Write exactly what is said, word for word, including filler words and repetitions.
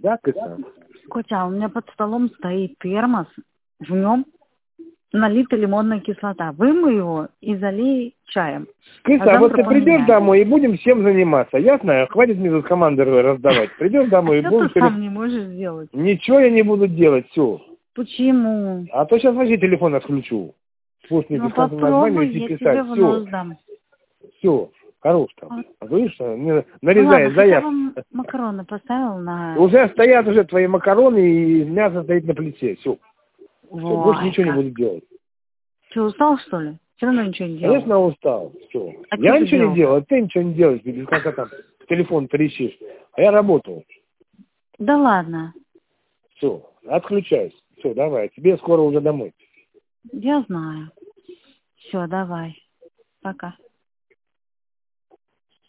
Да, Кысан? Котя, у меня под столом стоит термос, в нем налита лимонная кислота. Вымой его и залей чаем. Кыса, А а вот ты завтра придешь поменяем. домой и будем всем заниматься, ясно? Хватит мне тут команды раздавать. Придешь домой А и что будем... ты сам не можешь сделать? Ничего я не буду делать, все. Почему? А то сейчас вообще телефон отключу. Пусть мне Ну бесплатно названивать попробуй, и я писать. тебе в Все, нос дам. все, хорош там. Вот. А говоришь, что мне Ну нарезай, ладно, хотя заявку. бы макароны поставил на... Уже стоят уже твои макароны и мясо стоит на плите. Все. Все, больше Ой, ничего не как. буду делать. Ты устал, что ли? Все равно ничего не делал. Конечно, устал. Все. А что Я ты ничего не делал? делал, а ты ничего не делаешь. Или как там телефон трещишь. А я работал. Да ладно. Все, отключайся. Все, давай. Тебе скоро уже домой. Я знаю. Все, давай. Пока.